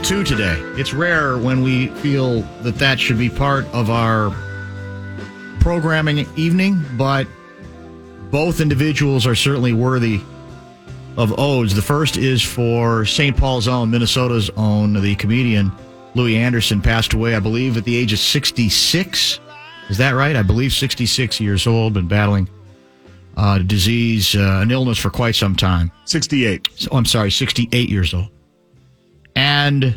2 today. It's rare when we feel that should be part of our programming evening, but both individuals are certainly worthy of odes. The first is for St. Paul's own, Minnesota's own, the comedian Louis Anderson passed away, I believe, at the age of 66. Is that right? I believe 66 years old, been battling disease, an illness for quite some time. 68. So, I'm sorry, 68 years old. And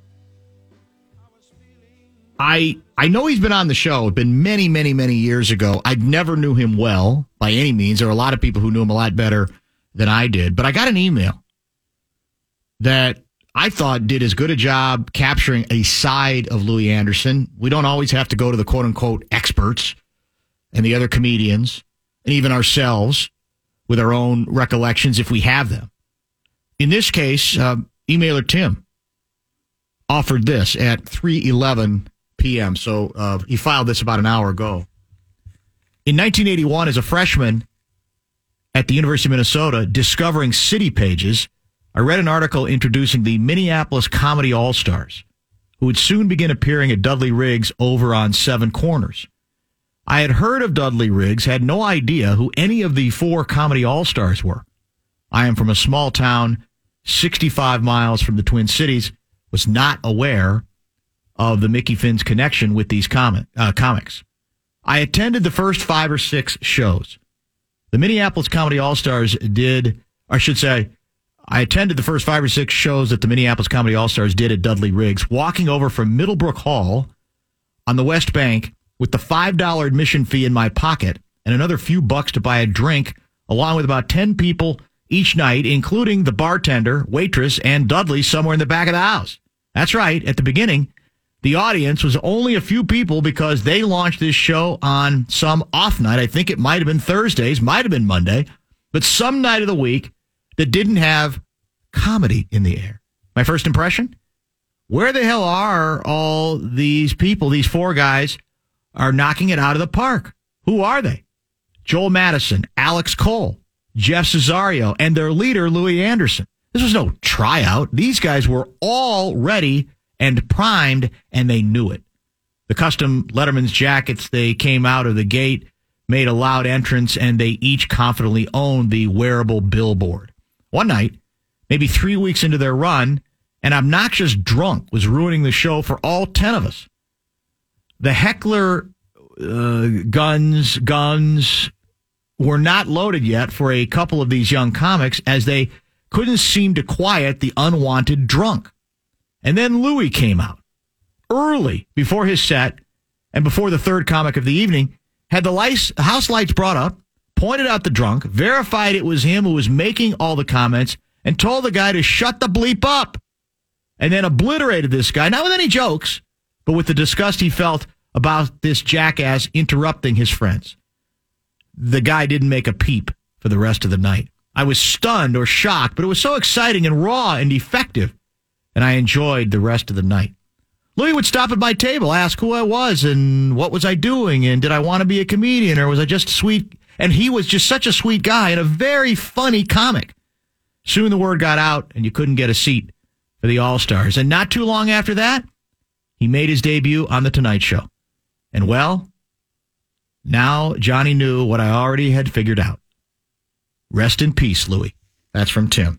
I know he's been on the show. It's been many, many, many years ago. I never knew him well by any means. There are a lot of people who knew him a lot better than I did. But I got an email that I thought did as good a job capturing a side of Louis Anderson. We don't always have to go to the quote-unquote experts and the other comedians and even ourselves with our own recollections if we have them. In this case, emailer Tim offered this at 3:11 p.m. So he filed this about an hour ago. In 1981, as a freshman at the University of Minnesota, discovering city pages, I read an article introducing the Minneapolis Comedy All-Stars, who would soon begin appearing at Dudley Riggs over on Seven Corners. I had heard of Dudley Riggs, had no idea who any of the 4 Comedy All-Stars were. I am from a small town 65 miles from the Twin Cities, was not aware of the Mickey Finn's connection with these comics. I attended the first 5 or 6 shows. The Minneapolis Comedy All-Stars I attended the first 5 or 6 shows that the Minneapolis Comedy All-Stars did at Dudley Riggs, walking over from Middlebrook Hall on the West Bank with the $5 admission fee in my pocket and another few bucks to buy a drink, along with about 10 people each night, including the bartender, waitress, and Dudley somewhere in the back of the house. That's right. At the beginning, the audience was only a few people because they launched this show on some off night. I think it might have been Thursdays, might have been Monday, but some night of the week that didn't have comedy in the air. My first impression? Where the hell are all these people? These 4 guys are knocking it out of the park. Who are they? Joel Madison, Alex Cole, Jeff Cesario, and their leader, Louis Anderson. This was no tryout. These guys were all ready and primed, and they knew it. The custom Letterman's jackets, they came out of the gate, made a loud entrance, and they each confidently owned the wearable billboard. One night, maybe 3 weeks into their run, an obnoxious drunk was ruining the show for all 10 of us. The heckler guns were not loaded yet for a couple of these young comics, as they couldn't seem to quiet the unwanted drunk. And then Louis came out early before his set and before the third comic of the evening, had the house lights brought up, pointed out the drunk, verified it was him who was making all the comments, and told the guy to shut the bleep up, and then obliterated this guy, not with any jokes, but with the disgust he felt about this jackass interrupting his friends. The guy didn't make a peep for the rest of the night. I was stunned or shocked, but it was so exciting and raw and effective, and I enjoyed the rest of the night. Louis would stop at my table, ask who I was and what was I doing, and did I want to be a comedian, or was I just sweet? And he was just such a sweet guy and a very funny comic. Soon the word got out, and you couldn't get a seat for the All-Stars. And not too long after that, he made his debut on The Tonight Show. And well, now Johnny knew what I already had figured out. Rest in peace, Louis. That's from Tim.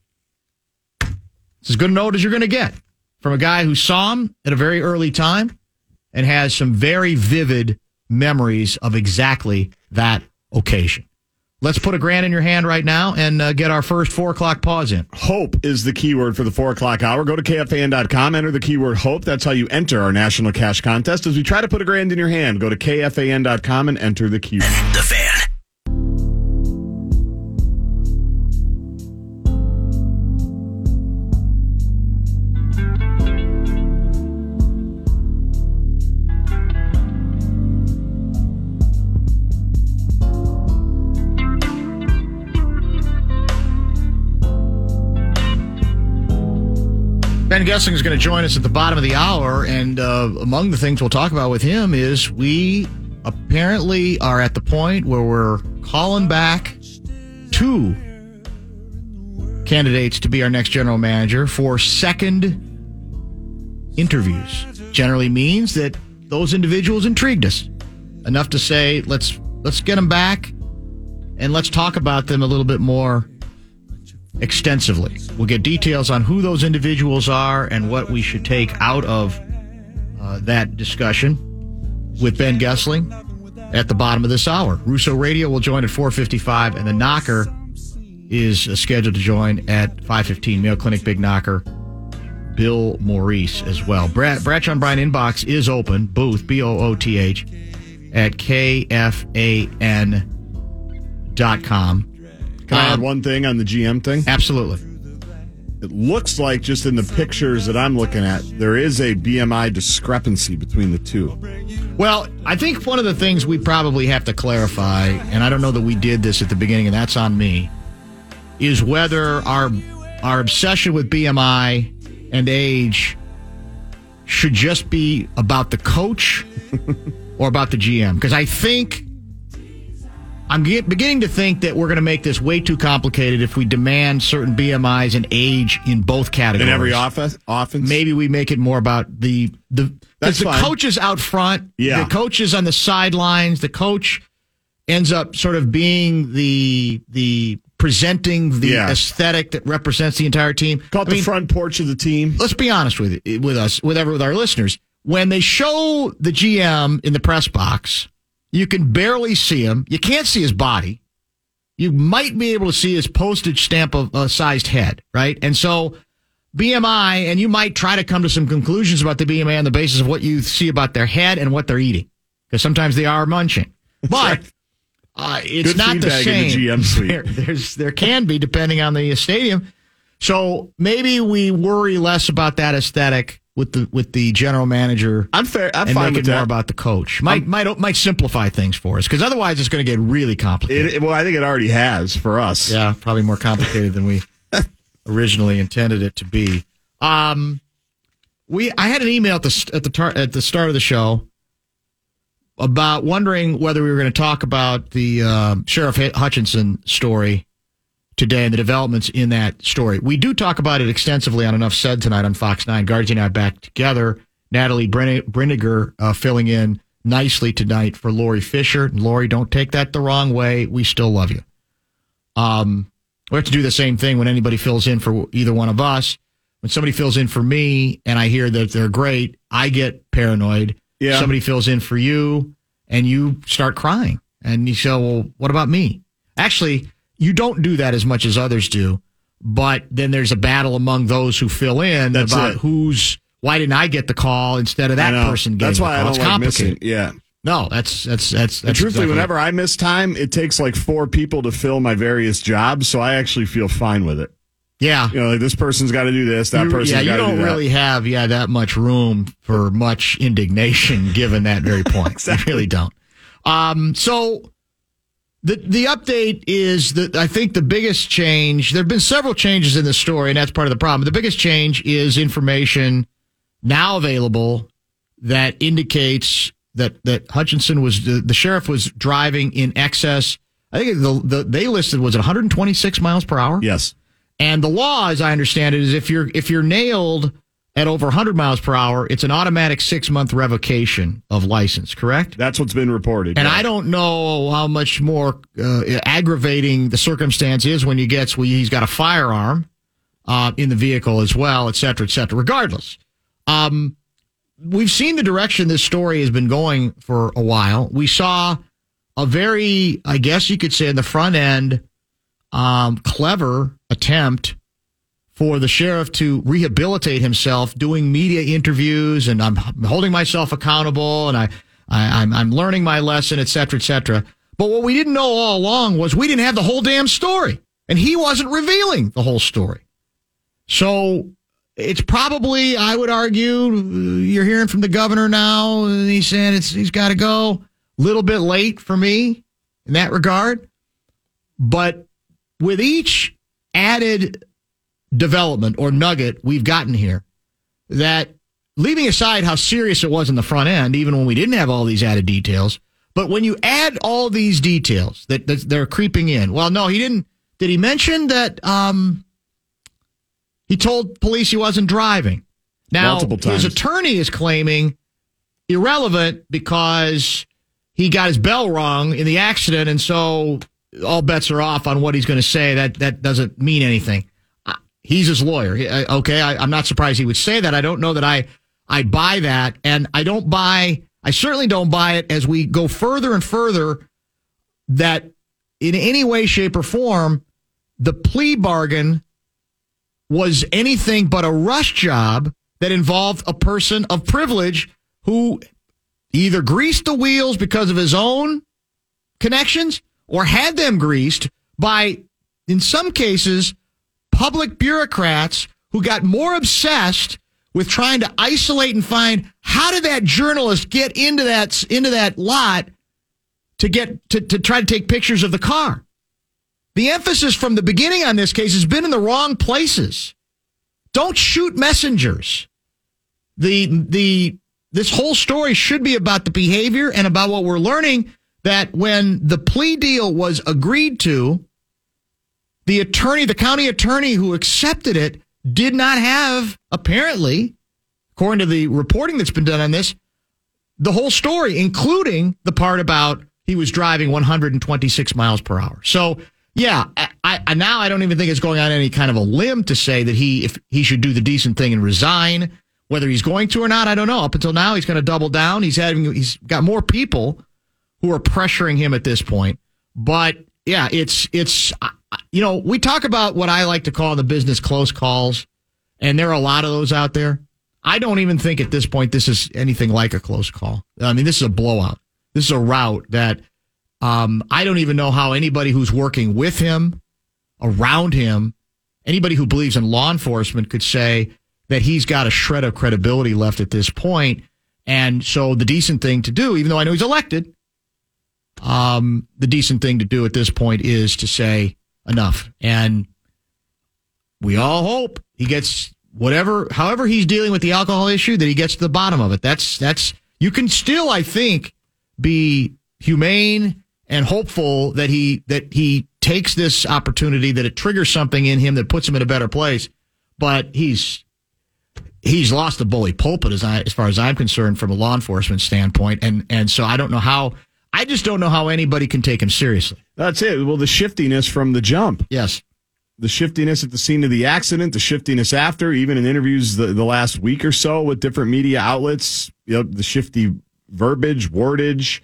It's as good a note as you're going to get from a guy who saw him at a very early time and has some very vivid memories of exactly that occasion. Let's put $1,000 in your hand right now and get our first 4 o'clock pause in. Hope is the keyword for the 4 o'clock hour. Go to KFAN.com, enter the keyword hope. That's how you enter our national cash contest. As we try to put $1,000 in your hand, go to KFAN.com and enter the keyword. The Fan. Ben Gessling is going to join us at the bottom of the hour, and among the things we'll talk about with him is we apparently are at the point where we're calling back 2 candidates to be our next general manager for second interviews. Generally means that those individuals intrigued us enough to say, let's get them back and let's talk about them a little bit more extensively. We'll get details on who those individuals are and what we should take out of that discussion with Ben Gessling at the bottom of this hour. Russo Radio will join at 4:55, and the Knocker is scheduled to join at 5:15. Mayo Clinic Big Knocker, Bill Maurice as well. Bradshaw and Bryan inbox is open, booth, BOOTH, at KFAN.com. Can I add one thing on the GM thing? Absolutely. It looks like just in the pictures that I'm looking at, there is a BMI discrepancy between the two. Well, I think one of the things we probably have to clarify, and I don't know that we did this at the beginning, and that's on me, is whether our obsession with BMI and age should just be about the coach or about the GM. Because I think I'm beginning to think that we're going to make this way too complicated if we demand certain BMIs and age in both categories. In every offense? Maybe we make it more about the coaches out front, the coaches on the sidelines, the coach ends up sort of being the presenting the aesthetic that represents the entire team. Call it the front porch of the team. Let's be honest with our listeners. When they show the GM in the press box, you can barely see him. You can't see his body. You might be able to see his postage stamp of a sized head, right? And so BMI, and you might try to come to some conclusions about the BMI on the basis of what you see about their head and what they're eating, because sometimes they are munching. But it's good not the same. In the GM suite. There can be, depending on the stadium. So maybe we worry less about that aesthetic with the general manager. I'm fair. I'm and fine make with it that. more about the coach. Might simplify things for us, because otherwise it's going to get really complicated. Well, I think it already has for us. Yeah, probably more complicated than we originally intended it to be. I had an email at the start of the show about wondering whether we were going to talk about the Sheriff Hutchinson story today and the developments in that story. We do talk about it extensively on Enough Said tonight on Fox 9. Guardsy and I back together. Natalie Briniger filling in nicely tonight for Lori Fisher. And Lori, don't take that the wrong way. We still love you. We have to do the same thing when anybody fills in for either one of us. When somebody fills in for me and I hear that they're great, I get paranoid. Yeah. Somebody fills in for you and you start crying. And you say, well, what about me? Actually, you don't do that as much as others do, but then there's a battle among those who fill in about why didn't I get the call instead of that person getting the call? That's why I don't like missing. Yeah. No, that's truthfully, exactly whenever I miss time, it takes like 4 people to fill my various jobs, so I actually feel fine with it. Yeah. Like this person's got to do this, that person's got to do that. You don't really have that much room for much indignation given that very point. Exactly. You really don't. So the update is that I think the biggest change, there have been several changes in the story, and that's part of the problem. The biggest change is information now available that indicates that Hutchinson was, the sheriff was driving in excess. I think they listed, was it 126 miles per hour? Yes. And the law, as I understand it, is if you're nailed at over 100 miles per hour, it's an automatic 6-month revocation of license, correct? That's what's been reported. And I don't know how much more aggravating the circumstance is when he's got a firearm in the vehicle as well, et cetera, et cetera. Regardless, we've seen the direction this story has been going for a while. We saw a very, I guess you could say in the front end, clever attempt for the sheriff to rehabilitate himself, doing media interviews, and I'm holding myself accountable, and I'm learning my lesson, et cetera, et cetera. But what we didn't know all along was we didn't have the whole damn story, and he wasn't revealing the whole story. So it's probably, I would argue, you're hearing from the governor now, and he's saying he's got to go. A little bit late for me in that regard. But with each added development or nugget we've gotten here, that leaving aside how serious it was in the front end, even when we didn't have all these added details, but when you add all these details that they're creeping in, well, no, he didn't. Did he mention that he told police he wasn't driving? Now, multiple times. his attorney is claiming irrelevant because he got his bell rung in the accident, and so all bets are off on what he's going to say. That doesn't mean anything. He's his lawyer. Okay, I'm not surprised he would say that. I don't know that I buy that, and I certainly don't buy it as we go further and further that in any way, shape, or form, the plea bargain was anything but a rush job that involved a person of privilege who either greased the wheels because of his own connections or had them greased by, in some cases, public bureaucrats who got more obsessed with trying to isolate and find how did that journalist get into that lot to try to take pictures of the car. The emphasis from the beginning on this case has been in the wrong places. Don't shoot messengers. This whole story should be about the behavior and about what we're learning, that when the plea deal was agreed to, the county attorney who accepted it did not have, apparently, according to the reporting that's been done on this, the whole story, including the part about he was driving 126 miles per hour. So, yeah, I now I don't even think it's going on any kind of a limb to say that if he should do the decent thing and resign. Whether he's going to or not, I don't know. Up until now, he's going to double down. He's got more people who are pressuring him at this point. But yeah, it's we talk about what I like to call in the business close calls, and there are a lot of those out there. I don't even think at this point this is anything like a close call. I mean, this is a blowout. This is a rout that I don't even know how anybody who's working with him, around him, anybody who believes in law enforcement could say that he's got a shred of credibility left at this point. And so the decent thing to do, even though I know he's elected, the decent thing to do at this point is to say enough. And we all hope he gets however he's dealing with the alcohol issue, that he gets to the bottom of it. That's you can still, I think, be humane and hopeful that he takes this opportunity, that it triggers something in him that puts him in a better place. But he's lost the bully pulpit as far as I'm concerned from a law enforcement standpoint. And so I just don't know how anybody can take him seriously. That's it. Well, the shiftiness from the jump. Yes. The shiftiness at the scene of the accident, the shiftiness after, even in interviews the last week or so with different media outlets, the shifty verbiage, wordage.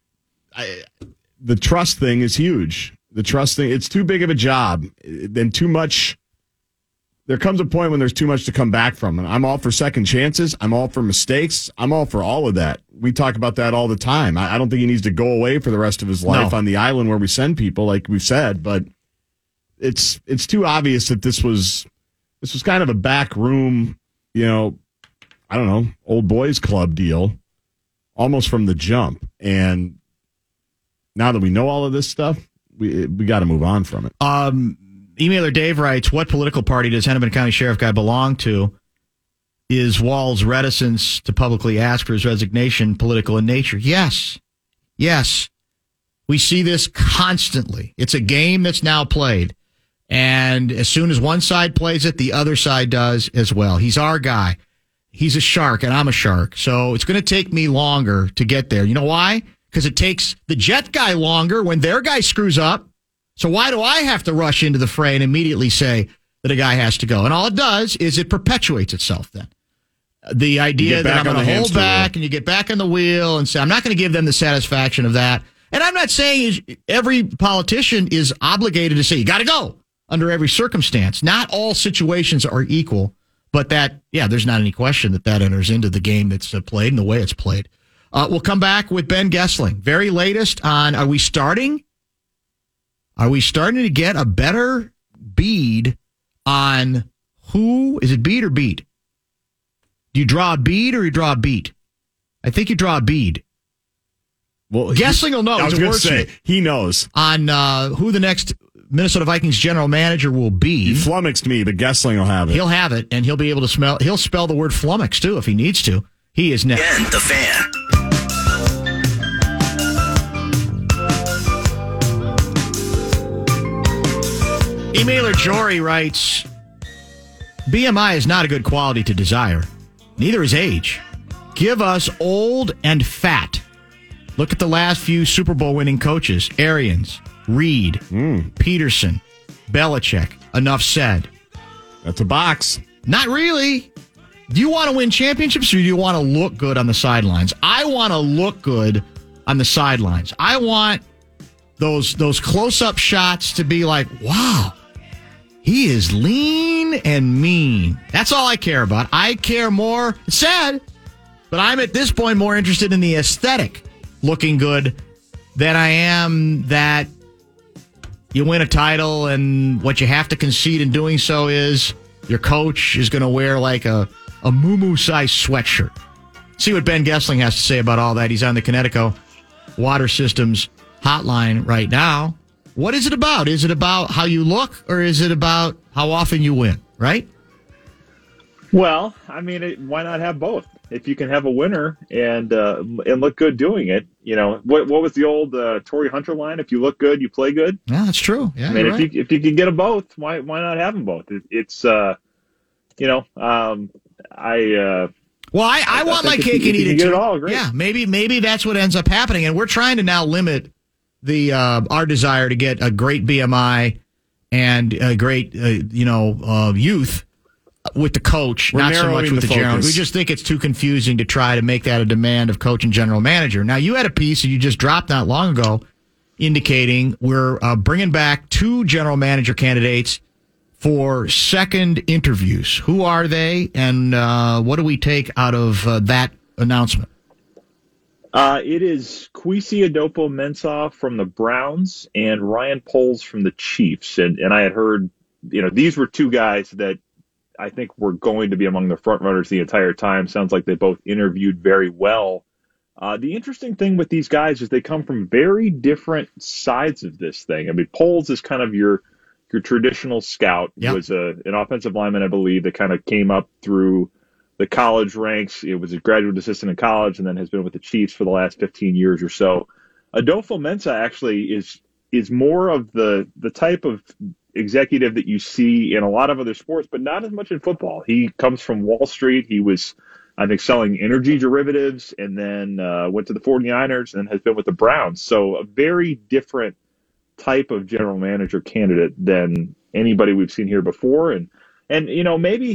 The trust thing is huge. The trust thing, it's too big of a job. Then too much. There comes a point when there's too much to come back from. And I'm all for second chances. I'm all for mistakes. I'm all for all of that. We talk about that all the time. I don't think he needs to go away for the rest of his life on the island where we send people, like we've said. But it's too obvious that this was kind of a back room, I don't know, old boys club deal, almost from the jump. And now that we know all of this stuff, we got to move on from it. Emailer Dave writes, what political party does Hennepin County Sheriff guy belong to? Is Wall's reticence to publicly ask for his resignation political in nature? Yes. We see this constantly. It's a game that's now played. And as soon as one side plays it, the other side does as well. He's our guy. He's a shark, and I'm a shark. So it's going to take me longer to get there. You know why? Because it takes the Jet guy longer when their guy screws up. So why do I have to rush into the fray and immediately say that a guy has to go? And all it does is it perpetuates itself then. The idea that I'm going to hold back and you get back on the wheel and say, I'm not going to give them the satisfaction of that. And I'm not saying every politician is obligated to say, you got to go under every circumstance. Not all situations are equal, but there's not any question that enters into the game that's played and the way it's played. We'll come back with Ben Goessling. Very latest on, are we starting to get a better bead on who, is it bead or beat? Do you draw a bead or you draw a beat? I think you draw a bead. Well, Goessling will know. I was going to say, he knows. On who the next Minnesota Vikings general manager will be. He flummoxed me, but Goessling will have it. He'll have it, and he'll be able to he'll spell the word flummox, too, if he needs to. He is next. And the Fan. Emailer Jory writes, BMI is not a good quality to desire. Neither is age. Give us old and fat. Look at the last few Super Bowl winning coaches. Arians, Reed, Peterson, Belichick. Enough said. That's a box. Not really. Do you want to win championships or do you want to look good on the sidelines? I want to look good on the sidelines. I want those close-up shots to be like, wow, he is lean and mean. That's all I care about. I care more, it's sad, but I'm at this point more interested in the aesthetic looking good than I am that you win a title and what you have to concede in doing so is your coach is going to wear like a muumuu-sized sweatshirt. See what Ben Gessling has to say about all that. He's on the Connecticut Water Systems hotline right now. What is it about? Is it about how you look or is it about how often you win, right? Well, I mean, why not have both? If you can have a winner and look good doing it, you know, what was the old Torrey Hunter line? If you look good, you play good. Yeah, that's true. Yeah, I mean, if you can get them both, why not have them both? I want my cake and eat it too. It all, great. Yeah, maybe that's what ends up happening, and we're trying to now limit the our desire to get a great BMI and a great youth with the coach, We're not so much with the general. We focus. just think it's too confusing to try to make that a demand of coach and general manager. Now, you had a piece that you just dropped not long ago indicating we're bringing back 2 general manager candidates for second interviews. Who are they, and what do we take out of that announcement? It is Kwesi Adofo-Mensah from the Browns and Ryan Poles from the Chiefs. And I had heard, these were 2 guys that I think were going to be among the front runners the entire time. Sounds like they both interviewed very well. The interesting thing with these guys is they come from very different sides of this thing. I mean, Poles is kind of your traditional scout. He was an offensive lineman, I believe, that kind of came up through the college ranks. It was a graduate assistant in college and then has been with the Chiefs for the last 15 years or so. Adofo-Mensah actually is more of the type of executive that you see in a lot of other sports, but not as much in football. He comes from Wall Street. He was, I think, selling energy derivatives and then went to the 49ers and has been with the Browns. So a very different type of general manager candidate than anybody we've seen here before. And maybe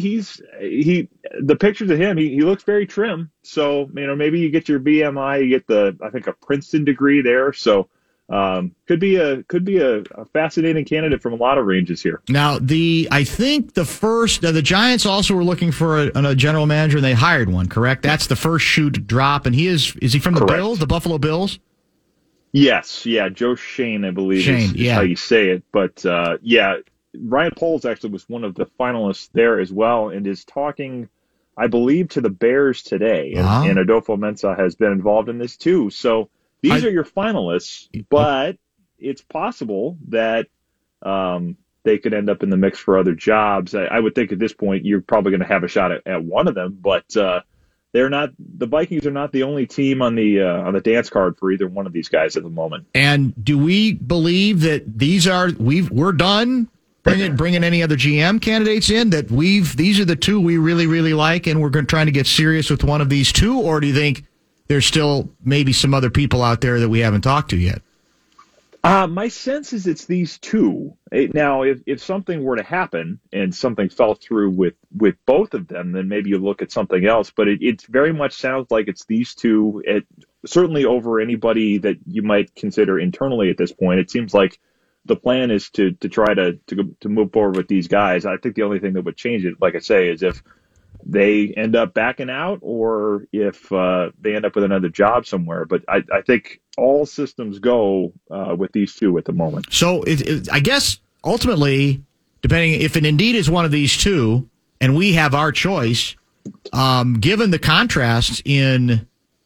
the pictures of him, he looks very trim. So, maybe you get your BMI, you get I think a Princeton degree there. So, could be a fascinating candidate from a lot of ranges here. Now, I think the Giants also were looking for a general manager and they hired one, correct? That's the first shoe to drop. And is he from the Bills, the Buffalo Bills? Yes. Yeah. Joe Shane, I believe is how you say it. But, Ryan Poles actually was one of the finalists there as well and is talking, I believe, to the Bears today. And Adofo-Mensah has been involved in this too. So these are your finalists, but it's possible that they could end up in the mix for other jobs. I would think at this point you're probably going to have a shot at one of them, but they're not. The Vikings are not the only team on the dance card for either one of these guys at the moment. And do we believe that we're done bringing any other GM candidates in? That these are the 2 we really, really like, and we're trying to get serious with one of these 2, or do you think there's still maybe some other people out there that we haven't talked to yet? My sense is it's these 2. Now, if something were to happen and something fell through with both of them, then maybe you look at something else. But it very much sounds like it's these 2, certainly over anybody that you might consider internally at this point. It seems like the plan is to try to move forward with these guys. I think the only thing that would change it, like I say, is if they end up backing out or if they end up with another job somewhere. But I think all systems go with these 2 at the moment. So I guess ultimately, depending if it indeed is one of these 2 and we have our choice, given the contrast in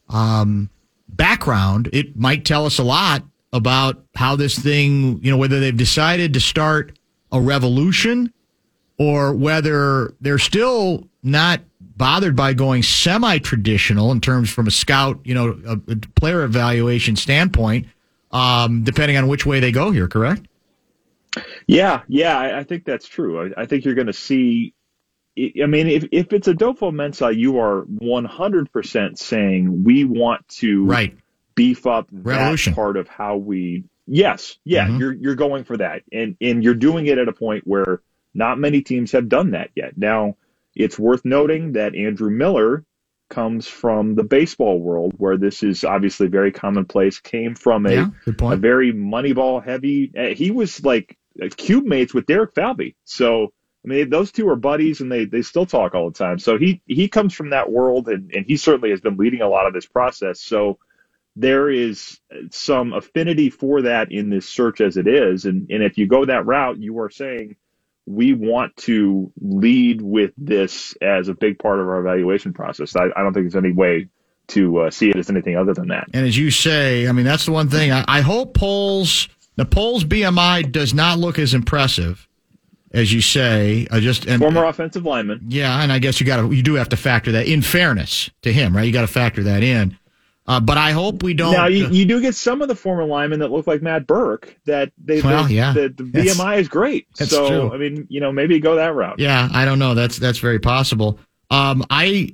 background, it might tell us a lot about how this thing, whether they've decided to start a revolution or whether they're still not bothered by going semi-traditional in terms from a scout, a player evaluation standpoint, depending on which way they go here, correct? Yeah, I think that's true. I think you're going to see I mean, if it's Adolfo-Mensah, you are 100% saying we want to Right. beef up Revolution. that part of how we. Yes, yeah, you're going for that, and you're doing it at a point where not many teams have done that yet. Now, it's worth noting that Andrew Miller comes from the baseball world, where this is obviously very commonplace. Came from Good point. a very Moneyball heavy. He was like cube mates with Derek Falvey, so. I mean, those two are buddies, and they still talk all the time. So he comes from that world, and he certainly has been leading a lot of this process. So there is some affinity for that in this search as it is. And if you go that route, you are saying we want to lead with this as a big part of our evaluation process. I don't think there's any way to see it as anything other than that. And as you say, I mean, that's the one thing. I hope Poles BMI does not look as impressive as you say. Former offensive lineman. Yeah, and I guess you do have to factor that in fairness to him, right? You got to factor that in. But I hope we don't. Now, you do get some of the former linemen that look like Matt Burke. The BMI is great. That's so true. I mean, maybe go that route. Yeah, I don't know. That's very possible. I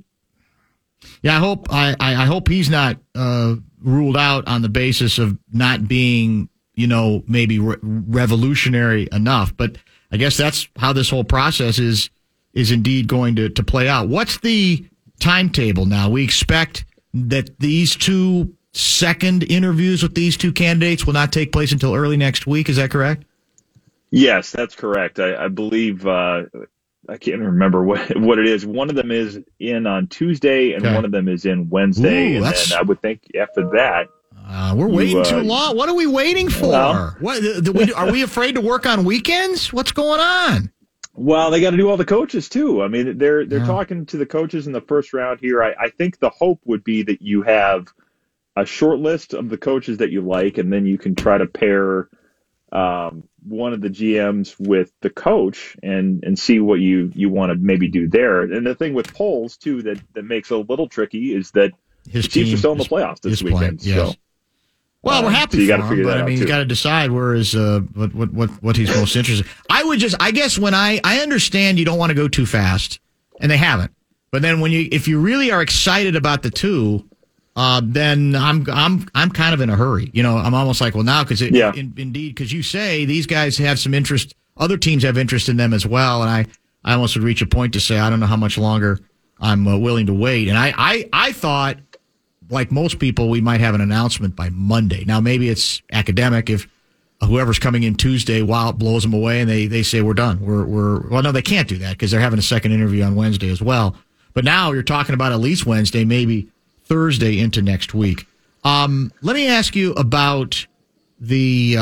hope he's not ruled out on the basis of not being maybe revolutionary enough. But I guess that's how this whole process is indeed going to play out. What's the timetable now? We expect that these two second interviews with these two candidates will not take place until early next week. Is that correct? Yes, that's correct. I believe I can't remember what it is. One of them is in on Tuesday, and one of them is in Wednesday. Ooh, and then I would think after that. We're waiting too long. What are we waiting for? Well, are we afraid to work on weekends? What's going on? Well, they got to do all the coaches too. I mean, they're talking to the coaches in the first round here. I think the hope would be that you have a short list of the coaches that you like, and then you can try to pair one of the GMs with the coach and see what you want to maybe do there. And the thing with Poles too that makes it a little tricky is that his the Chiefs team are still in the playoffs this weekend. Yes. So. Well, we're happy so you for gotta figure him, but that I mean, out, he's too. got to decide where is what he's most interested. I guess when I understand you don't want to go too fast, and they haven't. But then if you really are excited about the two, then I'm kind of in a hurry. I'm almost like, well, now because indeed because you say these guys have some interest, other teams have interest in them as well, and I almost would reach a point to say I don't know how much longer I'm willing to wait. And I thought, like most people, we might have an announcement by Monday. Now, maybe it's academic if whoever's coming in Tuesday, it blows them away and they say we're done. Well, no, they can't do that because they're having a second interview on Wednesday as well. But now you're talking about at least Wednesday, maybe Thursday into next week. Let me ask you about the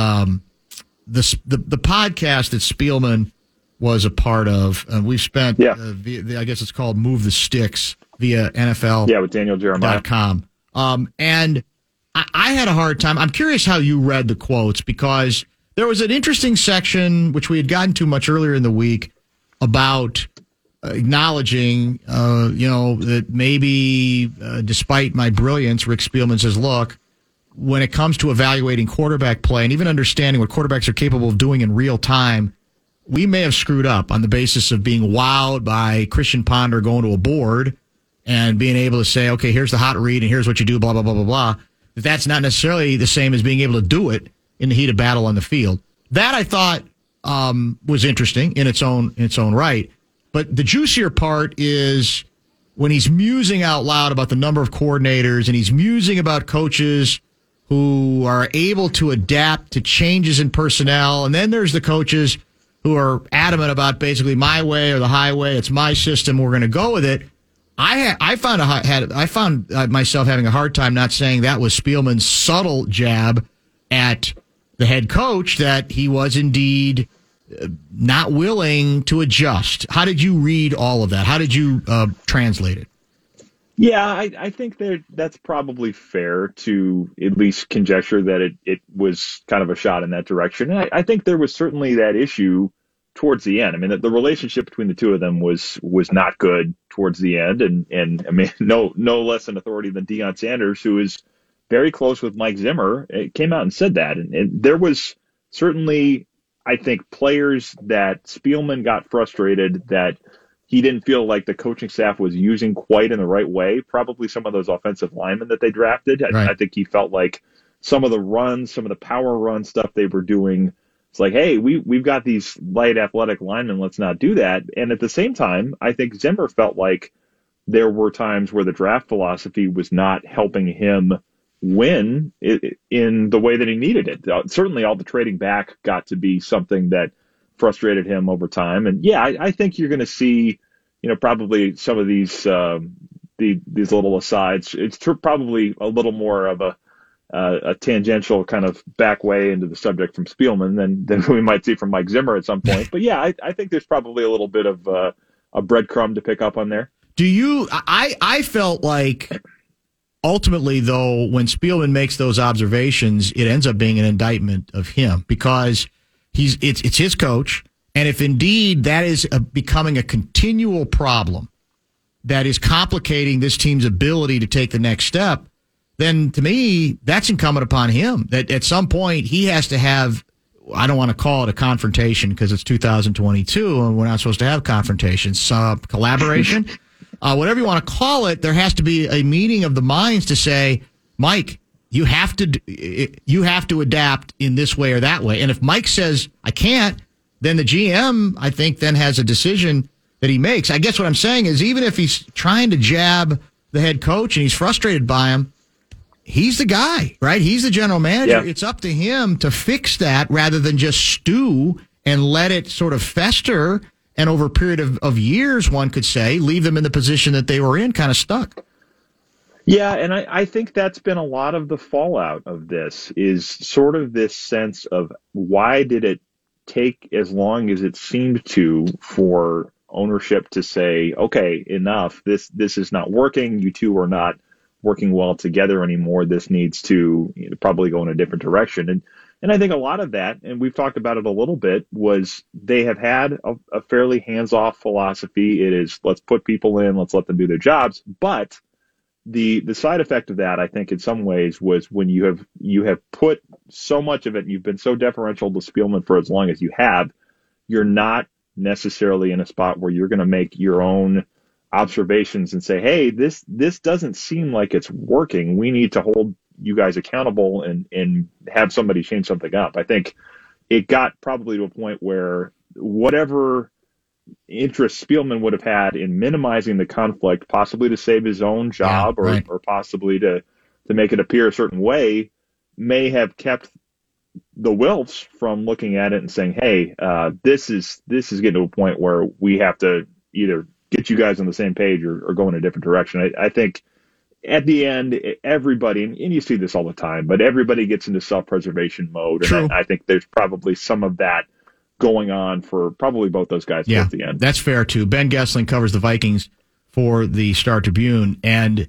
podcast that Spielman was a part of. We've spent, I guess it's called Move the Sticks via NFL. Yeah, with Daniel Jeremiah. .com. And I had a hard time. I'm curious how you read the quotes because there was an interesting section, which we had gotten to much earlier in the week, about acknowledging, that maybe despite my brilliance, Rick Spielman says, look, when it comes to evaluating quarterback play and even understanding what quarterbacks are capable of doing in real time, we may have screwed up on the basis of being wowed by Christian Ponder going to a board and being able to say, okay, here's the hot read and here's what you do, blah, blah, blah, blah, blah. That's not necessarily the same as being able to do it in the heat of battle on the field. That I thought was interesting in its own right. But the juicier part is when he's musing out loud about the number of coordinators and he's musing about coaches who are able to adapt to changes in personnel. And then there's the coaches who are adamant about basically my way or the highway. It's my system. We're going to go with it. I found myself having a hard time not saying that was Spielman's subtle jab at the head coach, that he was indeed not willing to adjust. How did you read all of that? How did you translate it? Yeah, I think that's probably fair to at least conjecture that it was kind of a shot in that direction. And I think there was certainly that issue towards the end. I mean, the relationship between the two of them was not good towards the end. And I mean, no less an authority than Deion Sanders, who is very close with Mike Zimmer, came out and said that. And there was certainly, I think, players that Spielman got frustrated that he didn't feel like the coaching staff was using quite in the right way. Probably some of those offensive linemen that they drafted. Right. I think he felt like some of the runs, some of the power run stuff they were doing, it's like, hey, we've got these light athletic linemen. Let's not do that. And at the same time, I think Zimmer felt like there were times where the draft philosophy was not helping him win in the way that he needed it. Certainly all the trading back got to be something that frustrated him over time. And yeah, I think you're going to see, probably some of these little asides. It's probably a little more of a tangential kind of back way into the subject from Spielman than we might see from Mike Zimmer at some point. But yeah, I think there's probably a little bit of a breadcrumb to pick up on there. I felt like ultimately, though, when Spielman makes those observations, it ends up being an indictment of him because it's his coach. And if indeed that is becoming a continual problem that is complicating this team's ability to take the next step, then to me, that's incumbent upon him. That at some point he has to have, I don't want to call it a confrontation because it's 2022 and we're not supposed to have confrontations, collaboration, whatever you want to call it. There has to be a meeting of the minds to say, Mike, you have to adapt in this way or that way. And if Mike says, I can't, then the GM, I think, then has a decision that he makes. I guess what I'm saying is even if he's trying to jab the head coach and he's frustrated by him, he's the guy, right? He's the general manager. Yeah. It's up to him to fix that rather than just stew and let it sort of fester. And over a period of years, one could say, leave them in the position that they were in, kind of stuck. Yeah, and I think that's been a lot of the fallout of this is sort of this sense of why did it take as long as it seemed to for ownership to say, okay, enough, this is not working. You two are not working well together anymore. This needs to probably go in a different direction. And I think a lot of that, and we've talked about it a little bit, was they have had a fairly hands-off philosophy. It is, let's put people in, let's let them do their jobs. But the side effect of that, I think, in some ways, was when you have put so much of it, and you've been so deferential to Spielman for as long as you have, you're not necessarily in a spot where you're going to make your own observations and say, hey, this doesn't seem like it's working. We need to hold you guys accountable and have somebody change something up. I think it got probably to a point where whatever interest Spielman would have had in minimizing the conflict, possibly to save his own job or possibly to make it appear a certain way, may have kept the Wilfs from looking at it and saying, hey, this is getting to a point where we have to either get you guys on the same page or go in a different direction. I think at the end, everybody, and you see this all the time, but everybody gets into self-preservation mode. True. And I think there's probably some of that going on for probably both those guys at the end. That's fair, too. Ben Gessling covers the Vikings for the Star Tribune. And,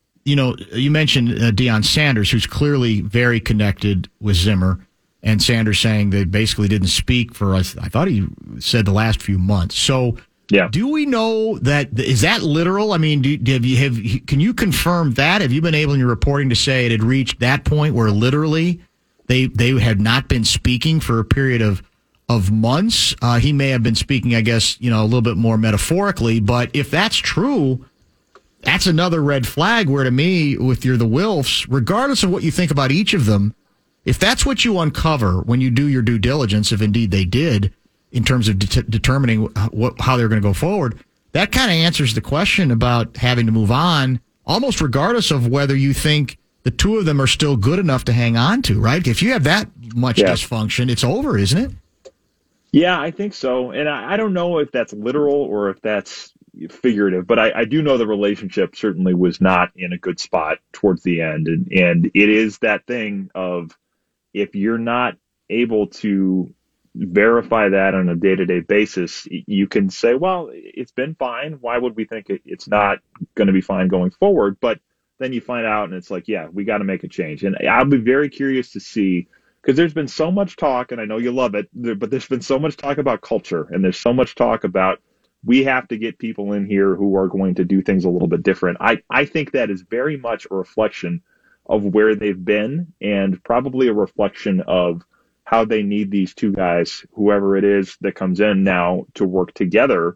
you mentioned Deion Sanders, who's clearly very connected with Zimmer. And Sanders saying they basically didn't speak for, I thought he said the last few months. So, yeah. Do we know that? Is that literal? I mean, can you confirm that? Have you been able in your reporting to say it had reached that point where literally they had not been speaking for a period of months? He may have been speaking, I guess, a little bit more metaphorically. But if that's true, that's another red flag where, to me, with the Wilfs, regardless of what you think about each of them, if that's what you uncover when you do your due diligence, if indeed they did, in terms of determining how they're going to go forward, that kind of answers the question about having to move on, almost regardless of whether you think the two of them are still good enough to hang on to, right? If you have that much dysfunction, it's over, isn't it? Yeah, I think so. And I don't know if that's literal or if that's figurative, but I do know the relationship certainly was not in a good spot towards the end. And it is that thing of if you're not able to verify that on a day-to-day basis, you can say, well, it's been fine. Why would we think it's not going to be fine going forward? But then you find out and it's like, yeah, we got to make a change. And I'll be very curious to see, because there's been so much talk, and I know you love it, but there's been so much talk about culture, and there's so much talk about we have to get people in here who are going to do things a little bit different. I think that is very much a reflection of where they've been and probably a reflection of how they need these two guys, whoever it is that comes in now, to work together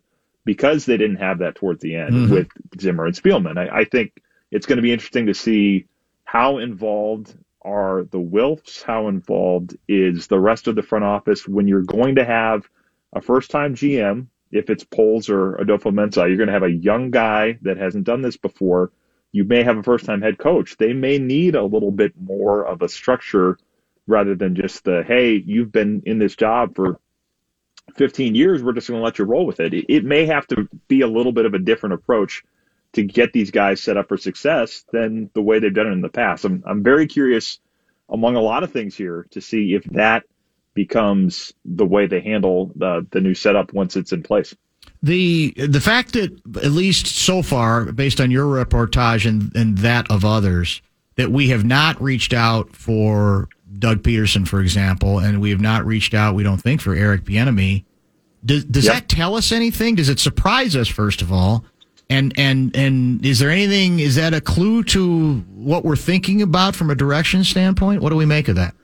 because they didn't have that towards the end with Zimmer and Spielman. I think it's going to be interesting to see how involved are the Wilfs, how involved is the rest of the front office when you're going to have a first-time GM. If it's Poles or Adolfo-Mensah, you're going to have a young guy that hasn't done this before. You may have a first-time head coach. They may need a little bit more of a structure rather than just the, hey, you've been in this job for 15 years, we're just going to let you roll with it. It may have to be a little bit of a different approach to get these guys set up for success than the way they've done it in the past. I'm very curious, among a lot of things here, to see if that becomes the way they handle the new setup once it's in place. The fact that, at least so far, based on your reportage and that of others, that we have not reached out for Doug Peterson, for example, and we have not reached out, we don't think, for Eric Bieniemy, does that tell us anything? Does it surprise us, first of all? And is there anything, is that a clue to what we're thinking about from a direction standpoint? What do we make of that?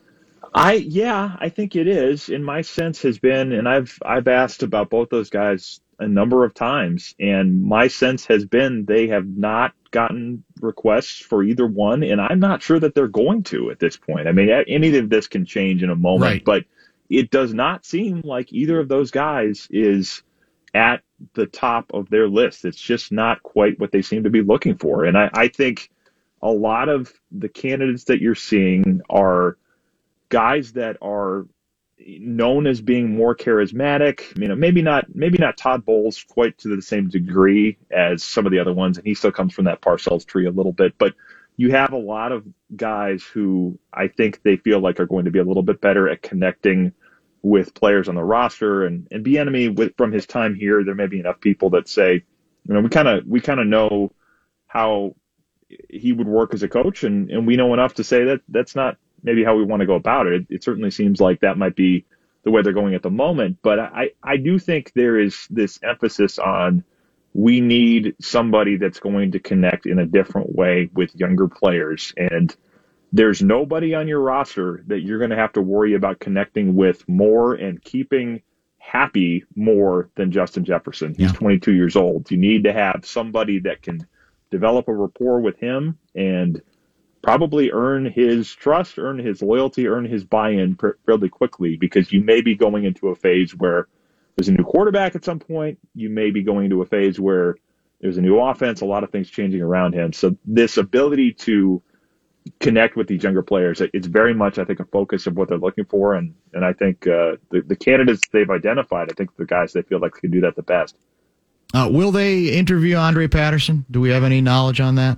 I think it is. And my sense has been, and I've asked about both those guys a number of times, and my sense has been they have not gotten requests for either one, and I'm not sure that they're going to at this point. I mean, any of this can change in a moment, right. But it does not seem like either of those guys is at the top of their list. It's just not quite what they seem to be looking for. And I think a lot of the candidates that you're seeing are guys that are known as being more charismatic. You know, maybe not Todd Bowles quite to the same degree as some of the other ones, and he still comes from that Parcells tree a little bit. But you have a lot of guys who I think they feel like are going to be a little bit better at connecting with players on the roster. And Bieniemy, from his time here, there may be enough people that say, you know, we kind of know how he would work as a coach, and we know enough to say that that's not maybe how we want to go about it. It certainly seems like that might be the way they're going at the moment. But I do think there is this emphasis on we need somebody that's going to connect in a different way with younger players. And there's nobody on your roster that you're going to have to worry about connecting with more and keeping happy more than Justin Jefferson. He's 22 years old. You need to have somebody that can develop a rapport with him and probably earn his trust, earn his loyalty, earn his buy-in fairly quickly, because you may be going into a phase where there's a new quarterback at some point. You may be going into a phase where there's a new offense, a lot of things changing around him. So this ability to connect with these younger players, it's very much, I think, a focus of what they're looking for. And I think the candidates they've identified, I think the guys they feel like can do that the best. Will they interview Andre Patterson? Do we have any knowledge on that?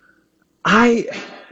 I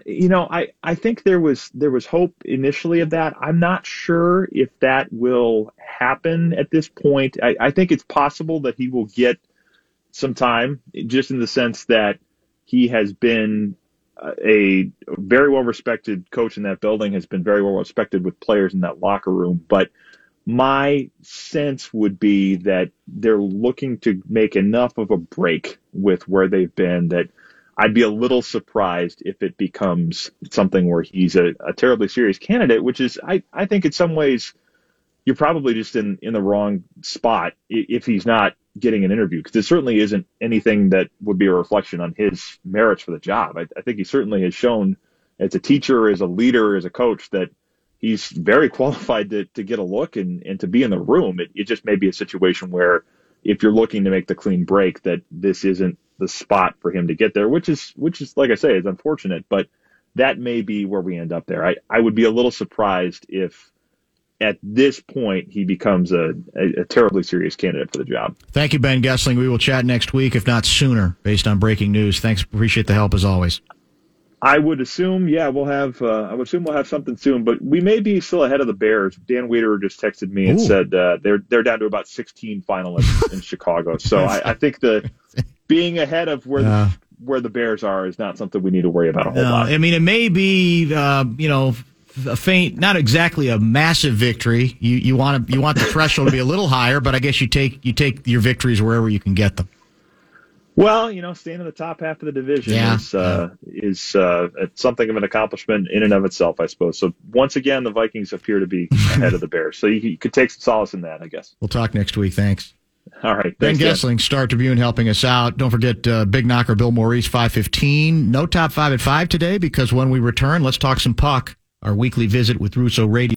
think there was hope initially of that. I'm not sure if that will happen at this point. I think it's possible that he will get some time, just in the sense that he has been a very well-respected coach in that building, has been very well-respected with players in that locker room. But my sense would be that they're looking to make enough of a break with where they've been that I'd be a little surprised if it becomes something where he's a terribly serious candidate, which is, I think in some ways, you're probably just in the wrong spot if he's not getting an interview, because it certainly isn't anything that would be a reflection on his merits for the job. I think he certainly has shown as a teacher, as a leader, as a coach, that he's very qualified to get a look and to be in the room. It just may be a situation where if you're looking to make the clean break, that this isn't the spot for him to get there, which is, like I say, is unfortunate, but that may be where we end up there. I would be a little surprised if at this point he becomes a terribly serious candidate for the job. Thank you, Ben Goessling. We will chat next week, if not sooner, based on breaking news. Thanks. Appreciate the help as always. I would assume, we'll have something soon, but we may be still ahead of the Bears. Dan Wiederer just texted me and said they're down to about 16 finalists in Chicago. So I think being ahead of where the Bears are is not something we need to worry about a whole lot. I mean, it may be a faint, not exactly a massive victory. You want the threshold to be a little higher, but I guess you take your victories wherever you can get them. Well, staying in the top half of the division is something of an accomplishment in and of itself, I suppose. So once again, the Vikings appear to be ahead of the Bears. So you could take some solace in that, I guess. We'll talk next week. Thanks. All right. Ben Thanks, Dan. Gessling, Star Tribune, helping us out. Don't forget Big Knocker Bill Maurice, 5:15. No top 5 at 5 today because when we return, let's talk some puck. Our weekly visit with Russo Radio.